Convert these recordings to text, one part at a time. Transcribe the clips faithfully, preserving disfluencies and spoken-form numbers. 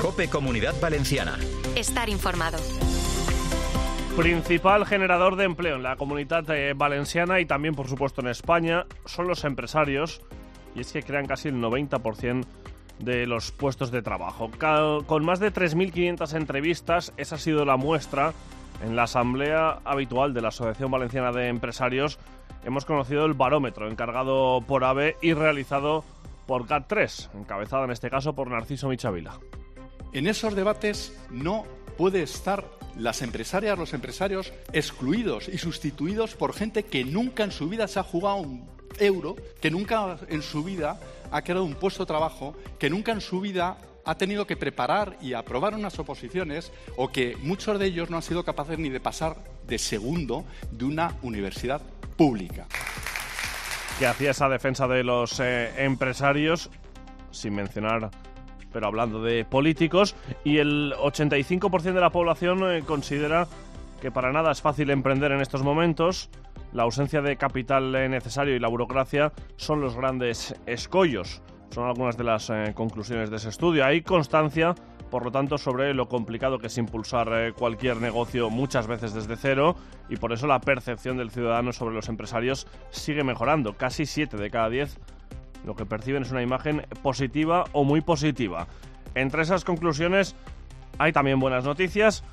COPE Comunidad Valenciana. Estar informado. Principal generador de empleo en la Comunidad eh, Valenciana y también, por supuesto, en España son los empresarios, y es que crean casi el noventa por ciento de los puestos de trabajo. Cal- con más de tres mil quinientas entrevistas, esa ha sido la muestra. En la asamblea habitual de la Asociación Valenciana de Empresarios hemos conocido el barómetro encargado por AVE y realizado por G A T tres, encabezada en este caso por Narciso Michavila. En esos debates no puede estar las empresarias, los empresarios excluidos y sustituidos por gente que nunca en su vida se ha jugado un euro, que nunca en su vida ha creado un puesto de trabajo, que nunca en su vida ha tenido que preparar y aprobar unas oposiciones, o que muchos de ellos no han sido capaces ni de pasar de segundo de una universidad pública. Que hacía esa defensa de los eh, empresarios, sin mencionar, pero hablando de políticos, y el ochenta y cinco por ciento de la población eh, considera que para nada es fácil emprender en estos momentos. La ausencia de capital eh, necesario y la burocracia son los grandes escollos. Son algunas de las eh, conclusiones de ese estudio. Hay constancia, por lo tanto, sobre lo complicado que es impulsar eh, cualquier negocio muchas veces desde cero, y por eso la percepción del ciudadano sobre los empresarios sigue mejorando. Casi siete de cada diez lo que perciben es una imagen positiva o muy positiva. Entre esas conclusiones hay también buenas noticias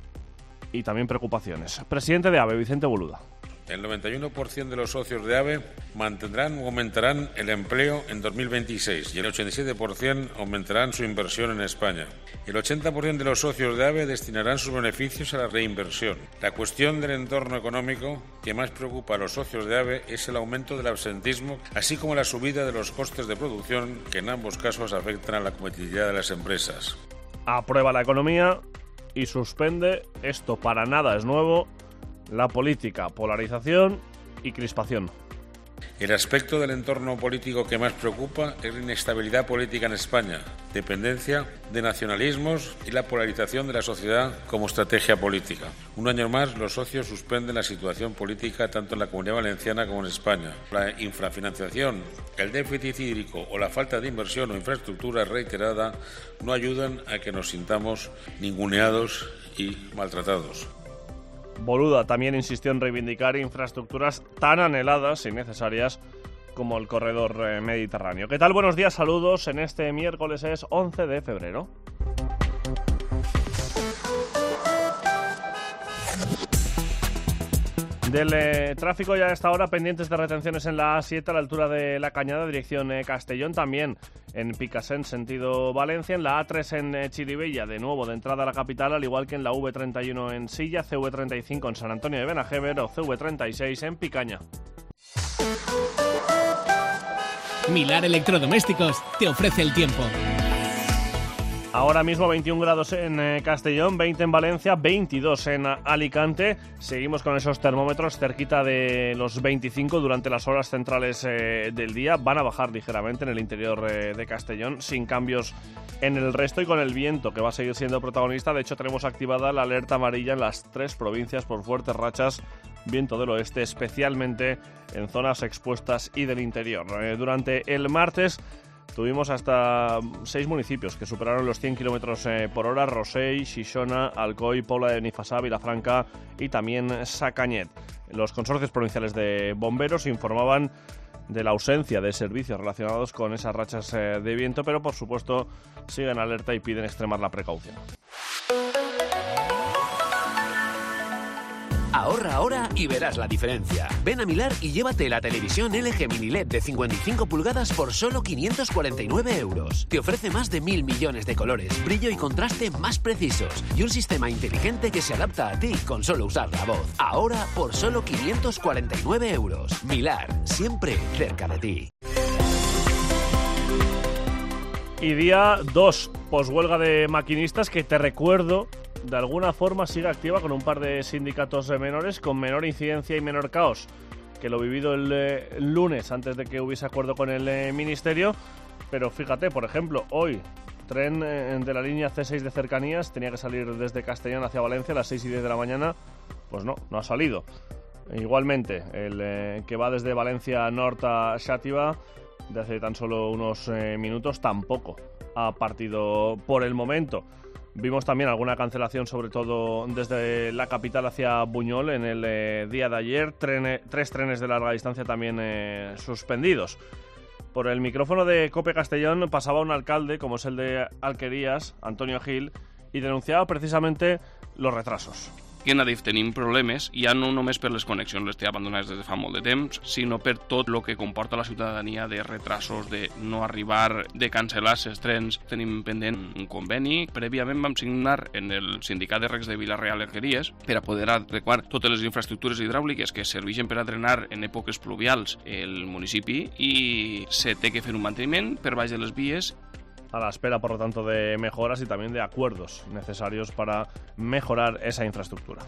y también preocupaciones. Presidente de AVE, Vicente Boluda. El noventa y uno por ciento de los socios de AVE mantendrán o aumentarán el empleo en dos mil veintiséis y el ochenta y siete por ciento aumentarán su inversión en España. El ochenta por ciento de los socios de AVE destinarán sus beneficios a la reinversión. La cuestión del entorno económico que más preocupa a los socios de AVE es el aumento del absentismo, así como la subida de los costes de producción, que en ambos casos afectan a la competitividad de las empresas. Aprueba la economía y suspende, esto para nada es nuevo, la política, polarización y crispación. El aspecto del entorno político que más preocupa es la inestabilidad política en España, dependencia de nacionalismos y la polarización de la sociedad como estrategia política. Un año más, los socios suspenden la situación política tanto en la Comunidad Valenciana como en España. La infrafinanciación, el déficit hídrico o la falta de inversión o infraestructura reiterada no ayudan a que nos sintamos ninguneados y maltratados. Boluda también insistió en reivindicar infraestructuras tan anheladas y necesarias como el corredor eh, mediterráneo. ¿Qué tal? Buenos días, saludos. En este miércoles es once de febrero. Del eh, tráfico ya a esta hora, pendientes de retenciones en la A siete a la altura de La Cañada, dirección eh, Castellón, también en Picassent, sentido Valencia, en la A tres en eh, Chirivella, de nuevo de entrada a la capital, al igual que en la V treinta y uno en Silla, C V treinta y cinco en San Antonio de Benajever o C V treinta y seis en Picaña. Milar Electrodomésticos te ofrece el tiempo. Ahora mismo veintiún grados en eh, Castellón, veinte en Valencia, veintidós en Alicante. Seguimos con esos termómetros cerquita de los veinticinco durante las horas centrales eh, del día. Van a bajar ligeramente en el interior eh, de Castellón, sin cambios en el resto y con el viento que va a seguir siendo protagonista. De hecho, tenemos activada la alerta amarilla en las tres provincias por fuertes rachas, viento del oeste, especialmente en zonas expuestas y del interior. Eh, durante el martes tuvimos hasta seis municipios que superaron los cien kilómetros eh, por hora: Rosell, Xixona, Alcoi, Pobla de Benifassà, Vilafranca y también Sacanyet. Los consorcios provinciales de bomberos informaban de la ausencia de servicios relacionados con esas rachas eh, de viento, pero por supuesto siguen alerta y piden extremar la precaución. Ahorra ahora y verás la diferencia. Ven a Milar y llévate la televisión L G Mini L E D de cincuenta y cinco pulgadas por solo quinientos cuarenta y nueve euros. Te ofrece más de mil millones de colores, brillo y contraste más precisos y un sistema inteligente que se adapta a ti con solo usar la voz. Ahora por solo quinientos cuarenta y nueve euros. Milar, siempre cerca de ti. Y día dos, poshuelga de maquinistas, que te recuerdo, de alguna forma sigue activa con un par de sindicatos menores, con menor incidencia y menor caos que lo vivido el, eh, el lunes antes de que hubiese acuerdo con el eh, Ministerio. Pero fíjate, por ejemplo, hoy, tren eh, de la línea C seis de cercanías, tenía que salir desde Castellón hacia Valencia a las seis y diez de la mañana, pues no, no ha salido. E igualmente, el eh, que va desde Valencia Norte a Xàtiva, de hace tan solo unos eh, minutos, tampoco ha partido por el momento. Vimos también alguna cancelación, sobre todo desde la capital hacia Buñol en el eh, día de ayer. Trene, tres trenes de larga distancia también eh, suspendidos. Por el micrófono de COPE Castellón pasaba un alcalde, como es el de Alquerías, Antonio Gil, y denunciaba precisamente los retrasos. Que en Adif tenim problemes, ja no només per les connexions, les té abandonades des de fa molt de temps, sinó per tot el que comporta la ciutadania de retrasos, de no arribar, de cancel·lar els trens. Tenim pendent un conveni. Prèviament vam signar en el sindicat de regs de Vila-real Alqueries per a poder adequar totes les infraestructures hidràuliques que serveixen per a drenar en èpoques pluvials el municipi i se té que fer un manteniment per baix de les vies. A la espera, por lo tanto, de mejoras y también de acuerdos necesarios para mejorar esa infraestructura.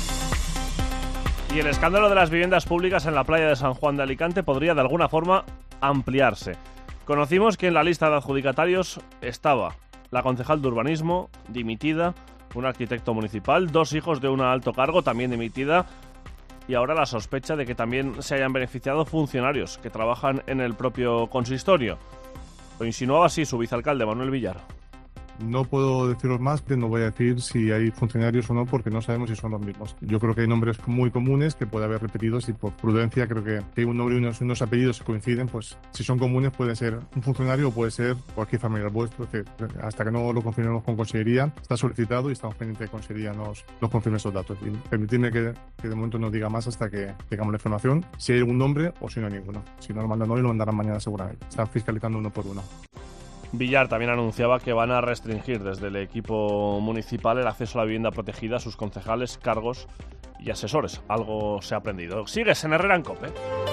Y el escándalo de las viviendas públicas en la playa de San Juan de Alicante podría de alguna forma ampliarse. Conocimos que en la lista de adjudicatarios estaba la concejal de urbanismo, dimitida, un arquitecto municipal, dos hijos de un alto cargo, también dimitida, y ahora la sospecha de que también se hayan beneficiado funcionarios que trabajan en el propio consistorio. Lo insinuaba así su vicealcalde, Manuel Villar. No puedo deciros más, pero no voy a decir si hay funcionarios o no, porque no sabemos si son los mismos. Yo creo que hay nombres muy comunes que puede haber repetidos y por prudencia creo que si un nombre y unos, unos apellidos se coinciden, pues si son comunes puede ser un funcionario o puede ser cualquier familiar vuestro, que hasta que no lo confirmemos con Consellería está solicitado y estamos pendientes de que Consellería nos, nos confirme esos datos. Y permitidme que, que de momento no diga más hasta que tengamos la información, si hay algún nombre o si no hay ninguno. Si no lo mandan hoy, lo mandarán mañana seguramente. Están fiscalizando uno por uno. Villar también anunciaba que van a restringir desde el equipo municipal el acceso a la vivienda protegida a sus concejales, cargos y asesores. Algo se ha aprendido. Sigues en Herrera en COPE.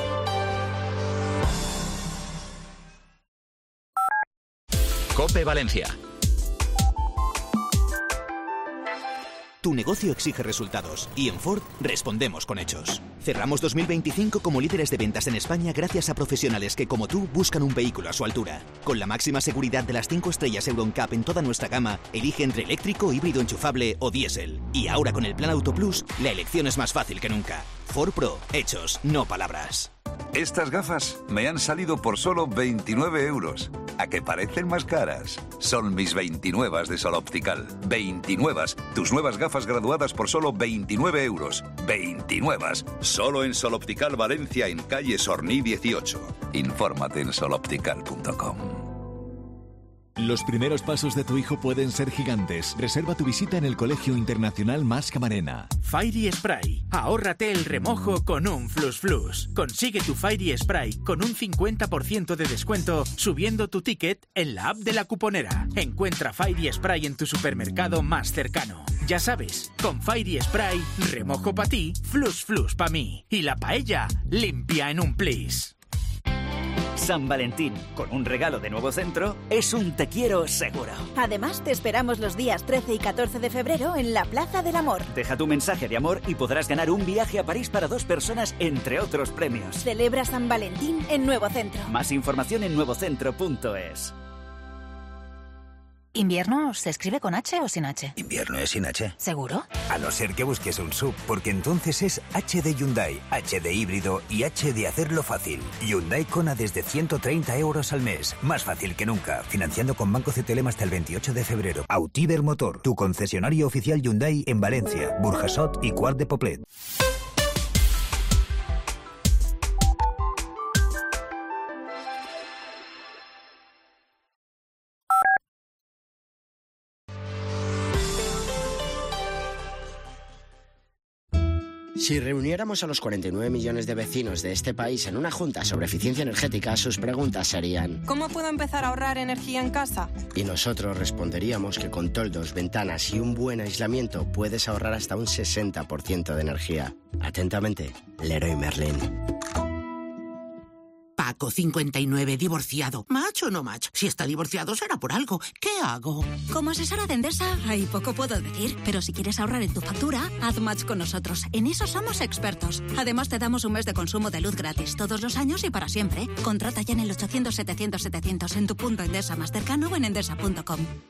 COPE Valencia. Tu negocio exige resultados y en Ford respondemos con hechos. Cerramos dos mil veinticinco como líderes de ventas en España gracias a profesionales que, como tú, buscan un vehículo a su altura. Con la máxima seguridad de las cinco estrellas Euro N C A P en toda nuestra gama, elige entre eléctrico, híbrido enchufable o diésel. Y ahora con el Plan Auto Plus, la elección es más fácil que nunca. Ford Pro, hechos, no palabras. Estas gafas me han salido por solo veintinueve euros. ¿A que parecen más caras? Son mis veintinuevas de Sol Optical. veintinuevas. Tus nuevas gafas graduadas por solo veintinueve euros. veintinuevas. Solo en Sol Optical Valencia, en calle Sorní dieciocho. Infórmate en sol optical punto com. Los primeros pasos de tu hijo pueden ser gigantes. Reserva tu visita en el Colegio Internacional Mas Camarena. Fairy Spray. Ahórrate el remojo con un Flus Flus. Consigue tu Fairy Spray con un cincuenta por ciento de descuento subiendo tu ticket en la app de la cuponera. Encuentra Fairy Spray en tu supermercado más cercano. Ya sabes, con Fairy Spray, remojo pa' ti, Flus Flus pa' mí. Y la paella limpia en un plis. San Valentín, con un regalo de Nuevo Centro, es un te quiero seguro. Además, te esperamos los días trece y catorce de febrero en la Plaza del Amor. Deja tu mensaje de amor y podrás ganar un viaje a París para dos personas, entre otros premios. Celebra San Valentín en Nuevo Centro. Más información en nuevo centro punto es. ¿Invierno se escribe con H o sin H? Invierno es sin H. ¿Seguro? A no ser que busques un sub, porque entonces es H de Hyundai, H de híbrido y H de hacerlo fácil. Hyundai Kona desde ciento treinta euros al mes. Más fácil que nunca. Financiando con Banco C T L M hasta el veintiocho de febrero. Autiver Motor, tu concesionario oficial Hyundai en Valencia, Burjasot y Quart de Poblet. Si reuniéramos a los cuarenta y nueve millones de vecinos de este país en una junta sobre eficiencia energética, sus preguntas serían: ¿cómo puedo empezar a ahorrar energía en casa? Y nosotros responderíamos que con toldos, ventanas y un buen aislamiento puedes ahorrar hasta un sesenta por ciento de energía. Atentamente, Leroy Merlin. Paco, cincuenta y nueve, divorciado. ¿Macho o no macho? Si está divorciado será por algo. ¿Qué hago? Como asesora de Endesa, ahí poco puedo decir. Pero si quieres ahorrar en tu factura, haz match con nosotros. En eso somos expertos. Además, te damos un mes de consumo de luz gratis todos los años y para siempre. Contrata ya en el ochocientos setecientos setecientos en tu punto Endesa más cercano o en endesa punto com.